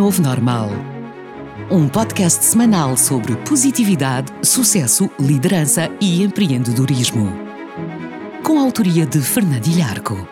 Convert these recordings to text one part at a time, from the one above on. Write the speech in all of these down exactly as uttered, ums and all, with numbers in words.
novo normal. Um podcast semanal sobre positividade, sucesso, liderança e empreendedorismo. Com a autoria de Fernando Ilharco.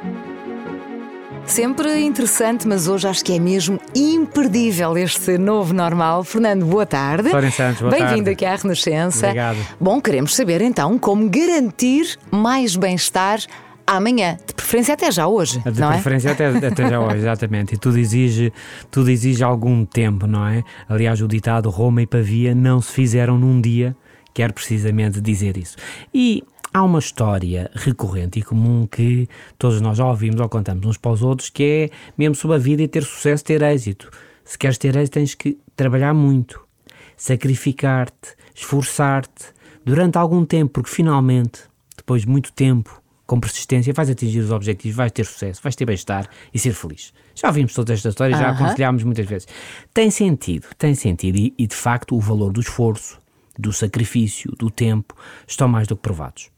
Sempre interessante, mas hoje acho que é mesmo imperdível este novo normal. Fernando, boa tarde. Florem Santos, boa tarde. Bem-vindo aqui à Renascença. Obrigado. Bom, queremos saber então como garantir mais bem-estar amanhã, de preferência até já hoje, De não preferência é? até, até já hoje, exatamente. E tudo exige, tudo exige algum tempo, não é? Aliás, o ditado Roma e Pavia não se fizeram num dia, quer precisamente dizer isso. E há uma história recorrente e comum que todos nós já ouvimos ou contamos uns para os outros, que é mesmo sobre a vida e ter sucesso, ter êxito. Se queres ter êxito tens que trabalhar muito, sacrificar-te, esforçar-te durante algum tempo, porque finalmente, depois de muito tempo, com persistência, vais atingir os objetivos, vais ter sucesso, vais ter bem-estar e ser feliz. Já ouvimos toda esta história, já Aham. aconselhámos muitas vezes. Tem sentido, tem sentido e, e de facto o valor do esforço, do sacrifício, do tempo, estão mais do que provados.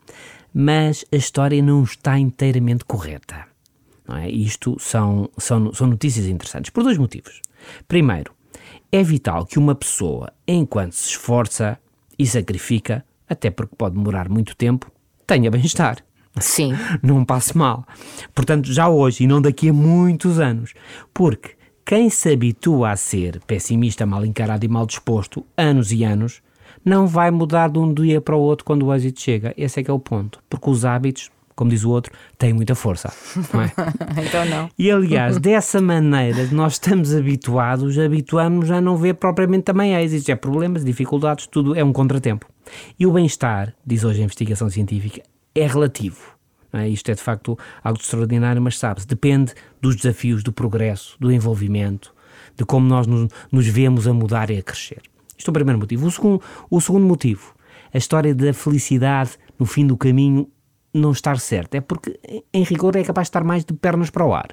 Mas a história não está inteiramente correta. Não é? Isto são, são, são notícias interessantes, por dois motivos. Primeiro, é vital que uma pessoa, enquanto se esforça e sacrifica, até porque pode demorar muito tempo, tenha bem-estar. Sim. Não passe mal. Portanto, já hoje e não daqui a muitos anos. Porque quem se habitua a ser pessimista, mal encarado e mal disposto anos e anos, não vai mudar de um dia para o outro quando o êxito chega. Esse é que é o ponto. Porque os hábitos, como diz o outro, têm muita força. Não é? Então não. E aliás, dessa maneira nós estamos habituados, habituamos a não ver propriamente também êxitos. É problemas, dificuldades, tudo é um contratempo. E o bem-estar, diz hoje a investigação científica, é relativo. Não é? Isto é de facto algo extraordinário, mas sabe-se, depende dos desafios, do progresso, do envolvimento, de como nós nos, nos vemos a mudar e a crescer. Isto é o primeiro motivo. O segundo, o segundo motivo, a história da felicidade no fim do caminho não estar certa, é porque em rigor é capaz de estar mais de pernas para o ar.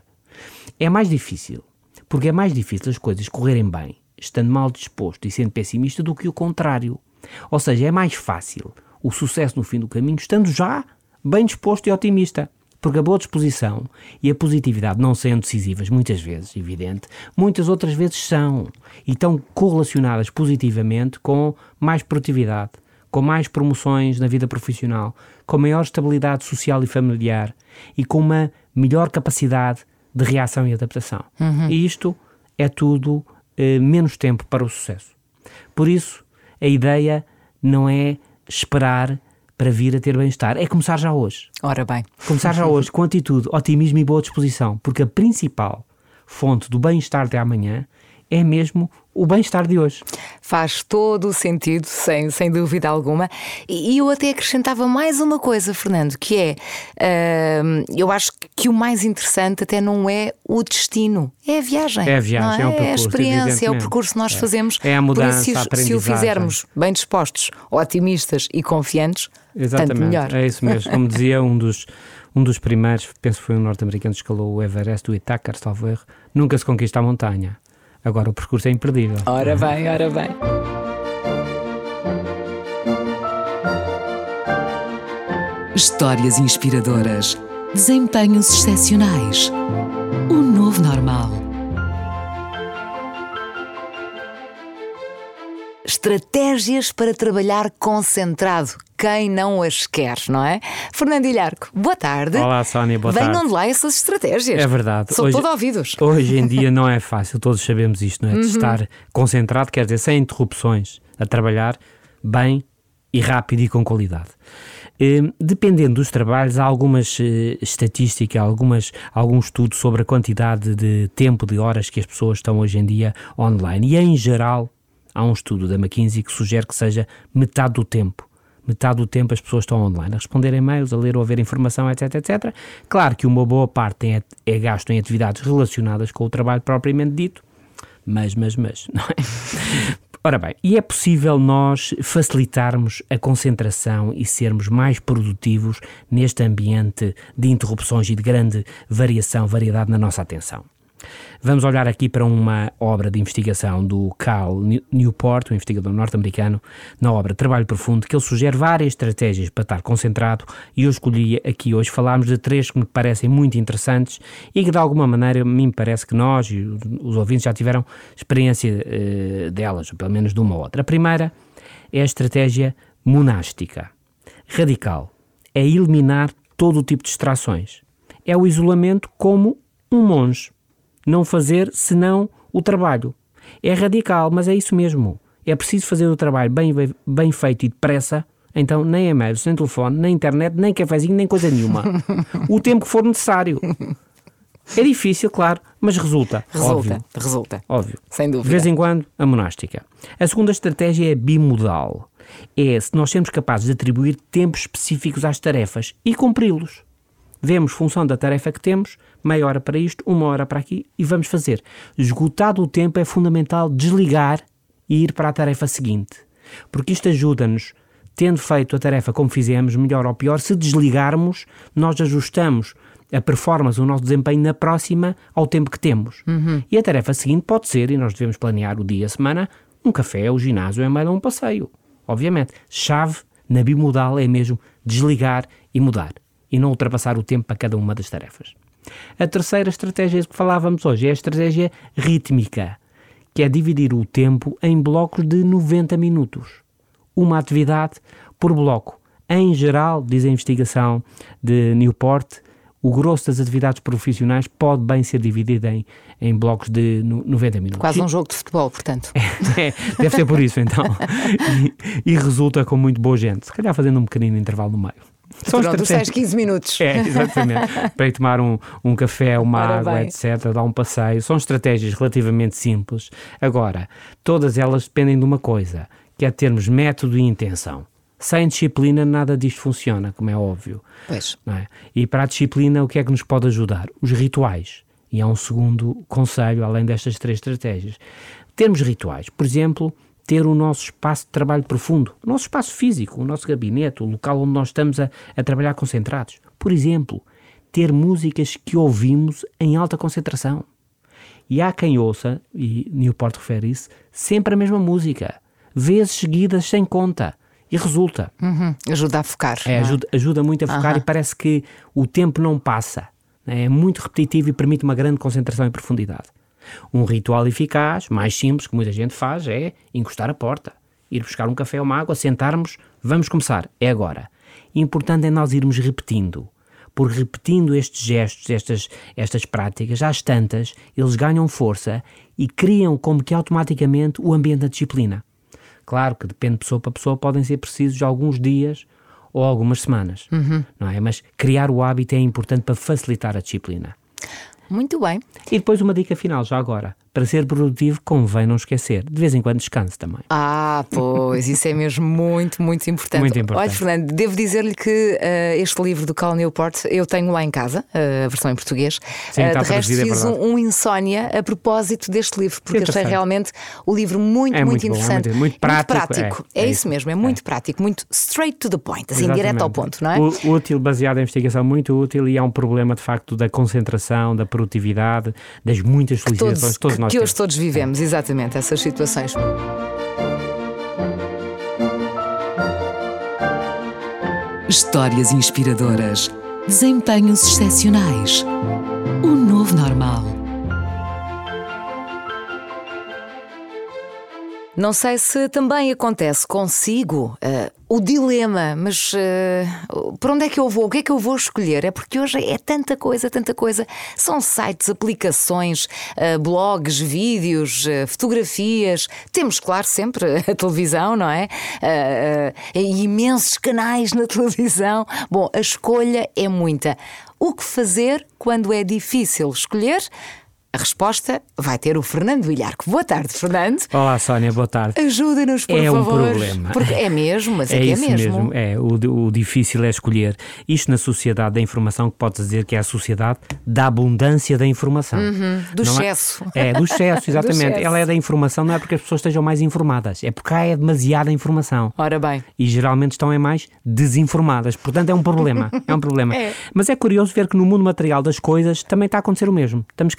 É mais difícil, porque é mais difícil as coisas correrem bem, estando mal disposto e sendo pessimista, do que o contrário. Ou seja, é mais fácil o sucesso no fim do caminho estando já bem disposto e otimista, porque a boa disposição e a positividade não sendo decisivas muitas vezes, evidente, muitas outras vezes são, e estão correlacionadas positivamente com mais produtividade, com mais promoções na vida profissional, com maior estabilidade social e familiar e com uma melhor capacidade de reação e adaptação. Uhum. E isto é tudo eh, menos tempo para o sucesso. Por isso, a ideia não é esperar para vir a ter bem-estar, é começar já hoje. Ora bem. Começar já hoje com atitude, otimismo e boa disposição, porque a principal fonte do bem-estar de amanhã é mesmo o bem-estar de hoje. Faz todo o sentido, sem, sem dúvida alguma. E, e eu até acrescentava mais uma coisa, Fernando, que é, uh, eu acho que o mais interessante até não é o destino, é a viagem. É a viagem, não é? é o percurso, é a experiência, é o evidentemente. percurso que nós É. fazemos. É a mudança, Por isso, se, a se o aprendizagem. fizermos bem dispostos, otimistas e confiantes, Exatamente, tanto melhor. é isso mesmo. Como dizia um dos, um dos primeiros, penso que foi um norte-americano que escalou o Everest, o Itacar, salvo erro, nunca se conquista a montanha. Agora o percurso é imperdível. Ora bem, ora bem. Histórias inspiradoras. Desempenhos excepcionais. O novo normal. Estratégias para trabalhar concentrado. Quem não as quer, não é? Fernando Ilharco, boa tarde. Olá, Sónia, boa tarde. Venham de lá essas estratégias. É verdade. Sou Hoje- todo ouvidos. Hoje em dia não é fácil, todos sabemos isto, não é? De estar concentrado, quer dizer, sem interrupções, a trabalhar bem e rápido e com qualidade. Eh, dependendo dos trabalhos, há algumas eh, estatísticas, algumas, algum estudo sobre a quantidade de tempo, de horas que as pessoas estão hoje em dia online. E em geral, há um estudo da McKinsey que sugere que seja metade do tempo. Metade do tempo as pessoas estão online, a responder e-mails, a ler ou a ver informação, etc, etcétera. Claro que uma boa parte é, é gasto em atividades relacionadas com o trabalho propriamente dito, mas, mas, mas, não é? Ora bem, e é possível nós facilitarmos a concentração e sermos mais produtivos neste ambiente de interrupções e de grande variação, variedade na nossa atenção. Vamos olhar aqui para uma obra de investigação do Cal Newport, um investigador norte-americano, na obra Trabalho Profundo, que ele sugere várias estratégias para estar concentrado, e eu escolhi aqui hoje falarmos de três que me parecem muito interessantes e que de alguma maneira me parece que nós e os ouvintes já tiveram experiência uh, delas, ou pelo menos de uma ou outra. A primeira é a estratégia monástica. Radical. É eliminar todo o tipo de distrações. É o isolamento como um monge. Não fazer senão o trabalho. É radical, mas é isso mesmo. É preciso fazer o trabalho bem, bem, bem feito e depressa, então nem e-mails, nem telefone, nem internet, nem cafezinho, nem coisa nenhuma. O tempo que for necessário. É difícil, claro, mas resulta. Resulta, óbvio. resulta. Óbvio. Sem dúvida. De vez em quando, a monástica. A segunda estratégia é bimodal. É se nós sermos capazes de atribuir tempos específicos às tarefas e cumpri-los. Vemos função da tarefa que temos, meia hora para isto, uma hora para aqui, e vamos fazer. Esgotado o tempo, é fundamental desligar e ir para a tarefa seguinte. Porque isto ajuda-nos, tendo feito a tarefa como fizemos, melhor ou pior, se desligarmos, nós ajustamos a performance, o nosso desempenho na próxima ao tempo que temos. Uhum. E a tarefa seguinte pode ser, e nós devemos planear o dia, a semana, um café, o ginásio, é mais um passeio. Obviamente, chave na bimodal é mesmo desligar e mudar. E não ultrapassar o tempo para cada uma das tarefas. A terceira estratégia que falávamos hoje é a estratégia rítmica, que é dividir o tempo em blocos de noventa minutos. Uma atividade por bloco. Em geral, diz a investigação de Newport, o grosso das atividades profissionais pode bem ser dividido em, em blocos de noventa minutos. Quase um jogo de futebol, portanto. É, deve ser por isso, então. E, e resulta com muito boa gente. Se calhar fazendo um pequenino intervalo no meio. São Pronto, os tais quinze minutos. É, exatamente. Para ir tomar um, um café, uma Ora água, bem. etcétera, dar um passeio. São estratégias relativamente simples. Agora, todas elas dependem de uma coisa, que é termos método e intenção. Sem disciplina, nada disto funciona, como é óbvio. Pois. Não é? E para a disciplina, o que é que nos pode ajudar? Os rituais. E há um segundo conselho, além destas três estratégias. Termos rituais. Por exemplo, ter o nosso espaço de trabalho profundo, o nosso espaço físico, o nosso gabinete, o local onde nós estamos a, a trabalhar concentrados. Por exemplo, ter músicas que ouvimos em alta concentração. E há quem ouça, e Newport refere isso, sempre a mesma música, vezes seguidas sem conta. E resulta. Uhum. Ajuda a focar. É, ajuda, ajuda muito a focar. Uhum. E parece que o tempo não passa. É muito repetitivo e permite uma grande concentração e profundidade. Um ritual eficaz, mais simples, que muita gente faz, é encostar a porta, ir buscar um café ou uma água, sentarmos, vamos começar, é agora. E importante é nós irmos repetindo, porque repetindo estes gestos, estas, estas práticas, às tantas, eles ganham força e criam como que automaticamente o ambiente da disciplina. Claro que depende de pessoa para pessoa, podem ser precisos alguns dias ou algumas semanas, uhum. não é? Mas criar o hábito é importante para facilitar a disciplina. Muito bem. E depois uma dica final, já agora. Para ser produtivo, convém não esquecer. De vez em quando descanse também. Ah, pois, isso é mesmo muito, muito importante. Muito importante. Olha, Fernando, devo dizer-lhe que uh, este livro do Cal Newport eu tenho lá em casa, uh, a versão em português. Sim, uh, está de resto, é fiz um, um insónia a propósito deste livro, porque Sim, achei perfeito. realmente o livro muito, É muito, muito bom, interessante. é muito- muito prático, Muito prático. é, É, é isso isso. mesmo, é muito É. prático, muito straight to the point, assim, Exatamente. direto ao ponto, não é? U- Útil, baseado em investigação, muito útil, e há um problema de facto da concentração, da produtividade, das muitas solicitações Todos, que todos que, nós que temos. hoje todos vivemos, exatamente, essas situações. Histórias inspiradoras, desempenhos excepcionais. O novo normal. Não sei se também acontece consigo uh, o dilema, mas uh, para onde é que eu vou? O que é que eu vou escolher? É porque hoje é tanta coisa, tanta coisa. São sites, aplicações, uh, blogs, vídeos, uh, fotografias. Temos, claro, sempre a televisão, não é? Uh, uh, imensos canais na televisão. Bom, a escolha é muita. O que fazer quando é difícil escolher? A resposta vai ter o Fernando Ilharco. Boa tarde, Fernando. Olá, Sónia, boa tarde. Ajuda-nos, por É um favor. problema. Porque é mesmo, mas é, É que é isso mesmo. mesmo, é, o, o difícil é escolher. Isto na sociedade da informação, que pode dizer que é a sociedade da abundância da informação. Uhum, do Não excesso. É, é do excesso, exatamente. Do excesso. Ela é da informação, não é porque as pessoas estejam mais informadas, é porque há é demasiada informação. Ora bem. E geralmente estão é mais desinformadas. Portanto, é um problema. É um problema. É. Mas é curioso ver que no mundo material das coisas também está a acontecer o mesmo. Estamos cada vez mais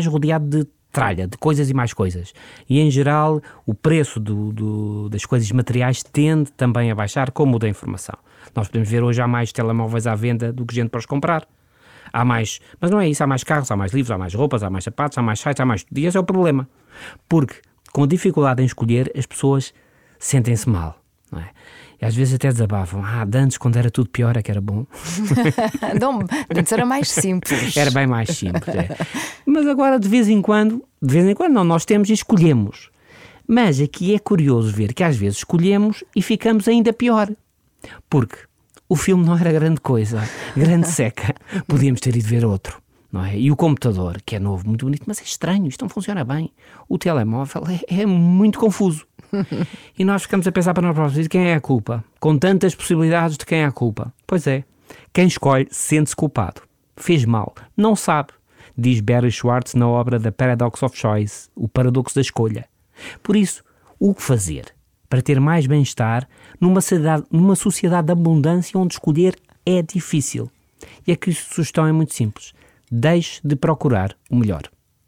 mais rodeado de tralha, de coisas e mais coisas. E, em geral, o preço do, do, das coisas materiais tende também a baixar, como o da informação. Nós podemos ver hoje há mais telemóveis à venda do que gente para os comprar. Há mais, mas não é isso, há mais carros, há mais livros, há mais roupas, há mais sapatos, há mais sites, há mais tudo. E esse é o problema. Porque, com dificuldade em escolher, as pessoas sentem-se mal, não é? E às vezes até desabafam. Ah, de antes, quando era tudo pior, é que era bom. Não, antes era mais simples. Era bem mais simples, é. Mas agora, de vez em quando, de vez em quando não, nós temos e escolhemos. Mas aqui é curioso ver que às vezes escolhemos e ficamos ainda pior. Porque o filme não era grande coisa, grande seca. Podíamos ter ido ver outro, não é? E o computador, que é novo, muito bonito, mas é estranho, isto não funciona bem. O telemóvel é, é muito confuso. E nós ficamos a pensar para nós próprios, de quem é a culpa? Com tantas possibilidades, de quem é a culpa? Pois é, quem escolhe sente-se culpado. Fez mal, não sabe, diz Barry Schwartz na obra The Paradox of Choice, o paradoxo da escolha. Por isso, o que fazer para ter mais bem-estar numa sociedade, numa sociedade de abundância onde escolher é difícil? E aqui a sugestão é muito simples. Deixe de procurar o melhor.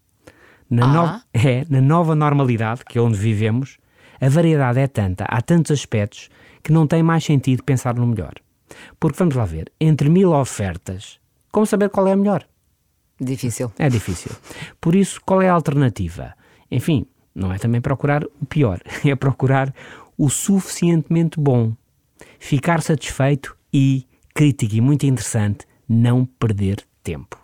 Na, ah. no... é, na nova normalidade, que é onde vivemos, a variedade é tanta, há tantos aspectos, que não tem mais sentido pensar no melhor. Porque, vamos lá ver, entre mil ofertas, como saber qual é a melhor? Difícil. É difícil. Por isso, qual é a alternativa? Enfim, não é também procurar o pior, é procurar o suficientemente bom. Ficar satisfeito e, crítico e muito interessante, não perder tempo.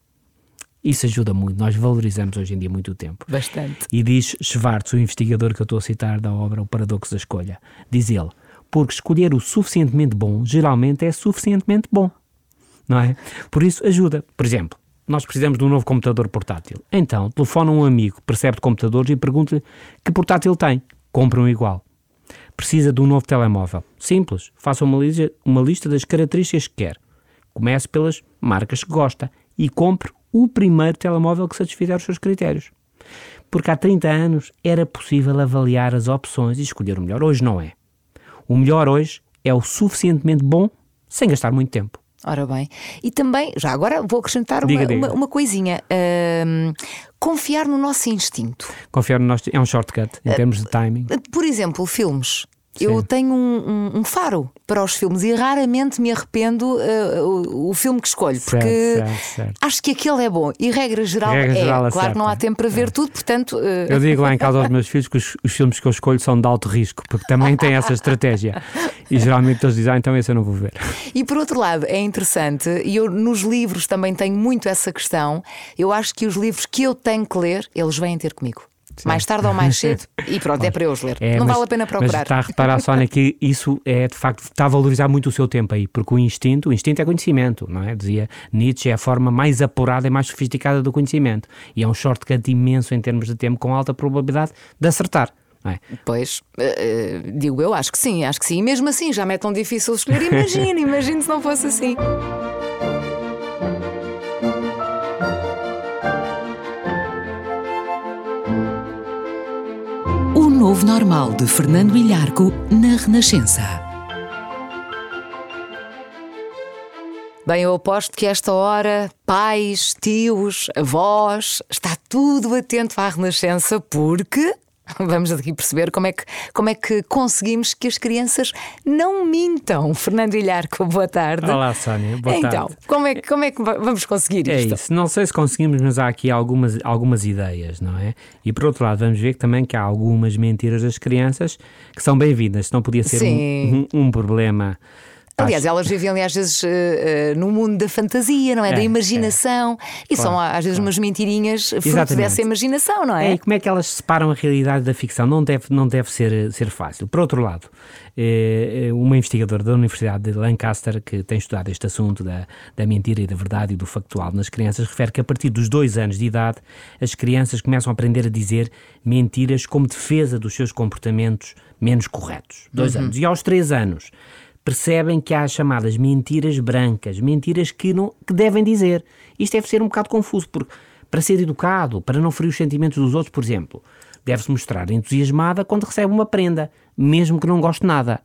Isso ajuda muito, nós valorizamos hoje em dia muito o tempo. Bastante. E diz Schwartz, o investigador que eu estou a citar da obra O Paradoxo da Escolha, diz ele, porque escolher o suficientemente bom geralmente é suficientemente bom, não é? Por isso ajuda. Por exemplo, nós precisamos de um novo computador portátil. Então, telefona um amigo, percebe de computadores e pergunta-lhe que portátil tem. Compra um igual. Precisa de um novo telemóvel. Simples, faça uma lista, uma lista das características que quer. Comece pelas marcas que gosta e compre o primeiro telemóvel que satisfizer os seus critérios. Porque há trinta anos era possível avaliar as opções e escolher o melhor. Hoje não é. O melhor hoje é o suficientemente bom sem gastar muito tempo. Ora bem. E também, já agora vou acrescentar diga, uma, diga. uma, uma coisinha. Um, confiar no nosso instinto. Confiar no nosso... É um shortcut em uh, termos de timing. Por exemplo, filmes. Sim. Eu tenho um, um, um faro para os filmes e raramente me arrependo uh, o, o filme que escolho, porque certo, certo, certo. acho que aquele é bom e regra geral regra é. Geral claro que não há tempo para ver é. tudo, portanto. Uh... Eu digo lá em casa aos meus filhos que os, os filmes que eu escolho são de alto risco, porque também têm essa estratégia. E geralmente eles dizem, ah, então esse eu não vou ver. E por outro lado, é interessante, e eu nos livros também tenho muito essa questão. Eu acho que os livros que eu tenho que ler, eles vêm ter comigo. Sim. Mais tarde ou mais cedo, e pronto, é para eu os ler. É, não mas, vale a pena procurar. Mas está a reparar, Sónia, que isso é de facto, está a valorizar muito o seu tempo aí, porque o instinto, o instinto é conhecimento, não é? Dizia Nietzsche, é a forma mais apurada e mais sofisticada do conhecimento. E é um shortcut imenso em termos de tempo, com alta probabilidade de acertar. Não é? Pois, uh, digo eu, acho que sim, acho que sim. E mesmo assim, já me é tão difícil escolher. Imagina, imagina se não fosse assim. O Novo Normal, de Fernando Ilharco, na Renascença. Bem, eu aposto que esta hora, pais, tios, avós, está tudo atento à Renascença, porque vamos aqui perceber como é que, como é que conseguimos que as crianças não mintam. Fernando Ilharco, boa tarde. Olá, Sónia, boa então, tarde. Então, como é, como é que vamos conseguir isto? É isso, não sei se conseguimos, mas há aqui algumas, algumas ideias, não é? E por outro lado, vamos ver que também que há algumas mentiras das crianças que são bem-vindas, não podia ser um, um, um problema. Aliás, elas vivem ali às vezes uh, uh, no mundo da fantasia, não é? é da imaginação. É. E claro, são às vezes claro. umas mentirinhas fruto Exatamente. dessa imaginação, não é? É, e como é que elas separam a realidade da ficção? Não deve, não deve ser, ser fácil. Por outro lado, eh, uma investigadora da Universidade de Lancaster, que tem estudado este assunto da, da mentira e da verdade e do factual nas crianças, refere que a partir dos dois anos de idade as crianças começam a aprender a dizer mentiras como defesa dos seus comportamentos menos corretos. Dois uhum. anos. E aos três anos percebem que há as chamadas mentiras brancas, mentiras que, não, que devem dizer. Isto deve ser um bocado confuso, porque para ser educado, para não ferir os sentimentos dos outros, por exemplo, deve-se mostrar entusiasmada quando recebe uma prenda, mesmo que não goste nada.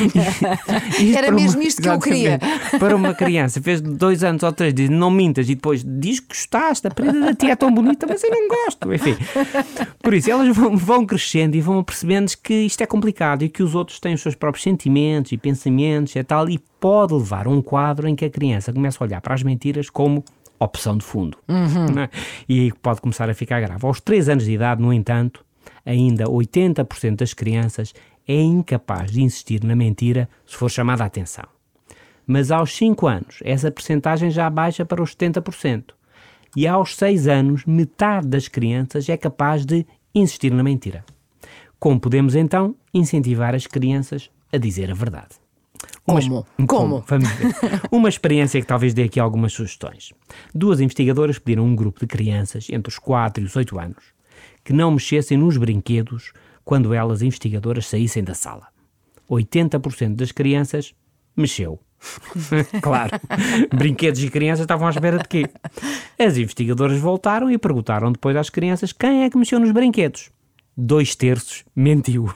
Era mesmo uma, isto que eu queria. Para uma criança, fez dois anos ou três, diz não mintas, e depois diz que gostaste, a prenda da tia é tão bonita, mas eu não gosto. Enfim, por isso elas vão, vão crescendo e vão percebendo que isto é complicado e que os outros têm os seus próprios sentimentos e pensamentos e tal, e pode levar a um quadro em que a criança começa a olhar para as mentiras como opção de fundo. Uhum. Não é? E aí pode começar a ficar grave. Aos três anos de idade, no entanto, ainda oitenta por cento das crianças é incapaz de insistir na mentira se for chamada a atenção. Mas aos cinco anos, essa percentagem já baixa para os setenta por cento. E aos seis anos, metade das crianças é capaz de insistir na mentira. Como podemos, então, incentivar as crianças a dizer a verdade? Como? Uma, como? como? Vamos ver. Uma experiência que talvez dê aqui algumas sugestões. Duas investigadoras pediram a um grupo de crianças entre os quatro e os oito anos que não mexessem nos brinquedos quando elas, investigadoras, saíssem da sala. oitenta por cento das crianças mexeu. Claro, brinquedos e crianças estavam à espera de quê? As investigadoras voltaram e perguntaram depois às crianças quem é que mexeu nos brinquedos. Dois terços mentiu.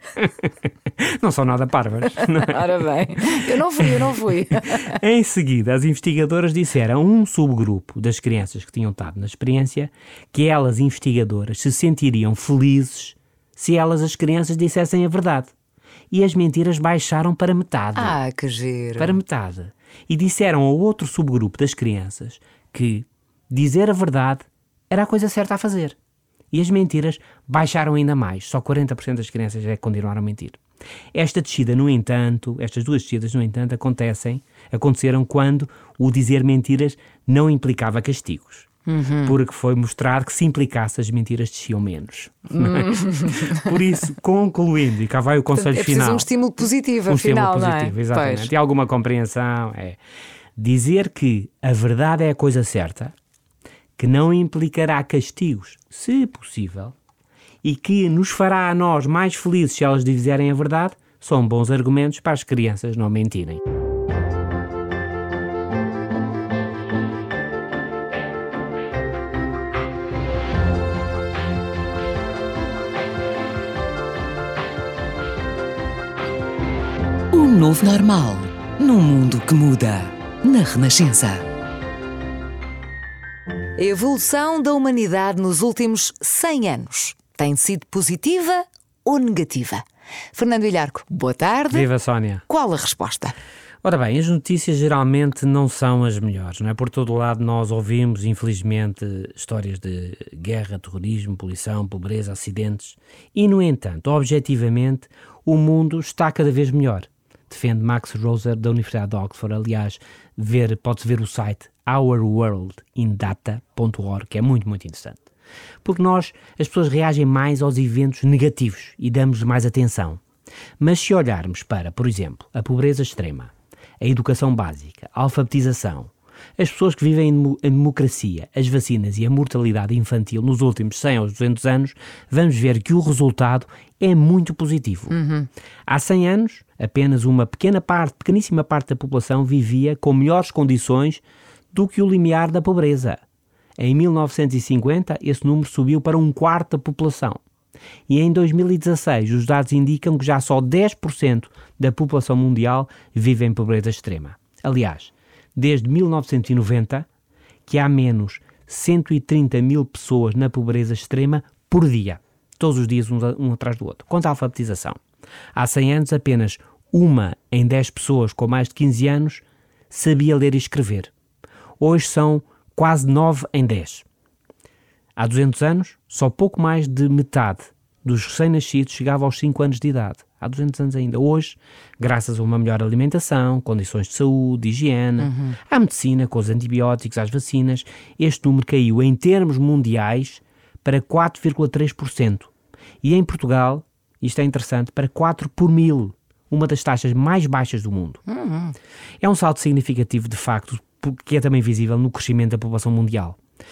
Não são nada parvas. Ora bem, eu não fui, eu não fui. Em seguida, as investigadoras disseram a um subgrupo das crianças que tinham estado na experiência que elas, investigadoras, se sentiriam felizes se elas, as crianças, dissessem a verdade. E as mentiras baixaram para metade. Ah, que giro. Para metade. E disseram ao outro subgrupo das crianças que dizer a verdade era a coisa certa a fazer. E as mentiras baixaram ainda mais. Só quarenta por cento das crianças é que continuaram a mentir. Esta descida, no entanto, estas duas descidas, no entanto, acontecem, aconteceram quando o dizer mentiras não implicava castigos. Uhum. Porque foi mostrar que se implicasse as mentiras desciam menos. Uhum. Por isso, concluindo, e cá vai o conselho é final. É um estímulo positivo, um afinal, estímulo positivo, não é? Exatamente. Pois. E alguma compreensão. É dizer que a verdade é a coisa certa, que não implicará castigos, se possível, e que nos fará a nós mais felizes se elas dizerem a verdade, são bons argumentos para as crianças não mentirem. O novo normal, num mundo que muda, na Renascença. A evolução da humanidade nos últimos cem anos tem sido positiva ou negativa? Fernando Ilharco, boa tarde. Viva, Sónia. Qual a resposta? Ora bem, as notícias geralmente não são as melhores, não é? Por todo o lado nós ouvimos, infelizmente, histórias de guerra, terrorismo, poluição, pobreza, acidentes e, no entanto, objetivamente, o mundo está cada vez melhor. Defende Max Roser, da Universidade de Oxford. Aliás, ver, pode-se ver o site our world in data ponto org, que é muito, muito interessante. Porque nós, as pessoas reagem mais aos eventos negativos e damos mais atenção. Mas se olharmos para, por exemplo, a pobreza extrema, a educação básica, a alfabetização, as pessoas que vivem em democracia, as vacinas e a mortalidade infantil nos últimos cem aos duzentos anos, vamos ver que o resultado é muito positivo. Uhum. Há cem anos, apenas uma pequena parte, pequeníssima parte da população vivia com melhores condições do que o limiar da pobreza. Em mil novecentos e cinquenta, esse número subiu para um quarto da população. E em dois mil e dezasseis, os dados indicam que já só dez por cento da população mundial vive em pobreza extrema. Aliás, desde mil novecentos e noventa, que há menos cento e trinta mil pessoas na pobreza extrema por dia. Todos os dias, um, um atrás do outro. Quanto à alfabetização, há cem anos apenas uma em dez pessoas com mais de quinze anos sabia ler e escrever. Hoje são quase nove em dez. Há duzentos anos, só pouco mais de metade dos recém-nascidos chegava aos cinco anos de idade. Há duzentos anos ainda. Hoje, graças a uma melhor alimentação, condições de saúde, higiene, uhum. à medicina, com os antibióticos, às vacinas, este número caiu em termos mundiais para quatro vírgula três por cento. E em Portugal, isto é interessante, para quatro por mil, uma das taxas mais baixas do mundo. Uhum. É um salto significativo, de facto, que é também visível no crescimento da população mundial.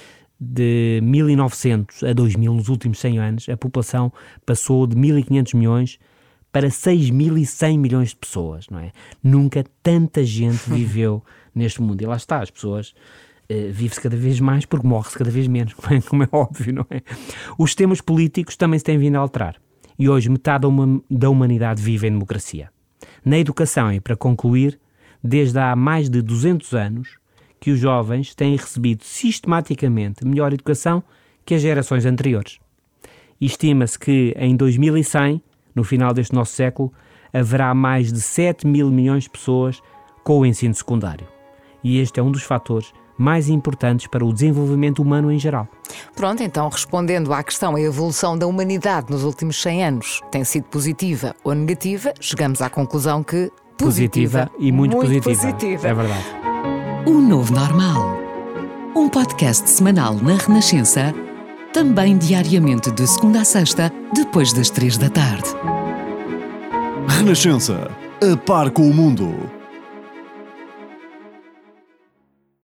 De mil e novecentos a dois mil, nos últimos cem anos, a população passou de mil e quinhentos milhões para seis mil e cem milhões de pessoas, não é? Nunca tanta gente viveu neste mundo. E lá está, as pessoas Uh, vive-se cada vez mais porque morre-se cada vez menos, como é óbvio, não é? Os sistemas políticos também se têm vindo a alterar. E hoje metade da, uma, da humanidade vive em democracia. Na educação, e para concluir, desde há mais de duzentos anos que os jovens têm recebido sistematicamente melhor educação que as gerações anteriores. E estima-se que em dois mil e cem, no final deste nosso século, haverá mais de sete mil milhões de pessoas com o ensino secundário. E este é um dos fatores mais importantes para o desenvolvimento humano em geral. Pronto, então, respondendo à questão, a evolução da humanidade nos últimos cem anos tem sido positiva ou negativa, chegamos à conclusão que positiva, positiva e muito, muito positiva. positiva. É verdade. O Novo Normal. Um podcast semanal na Renascença, também diariamente de segunda a sexta, depois das três da tarde. Renascença, a par com o mundo.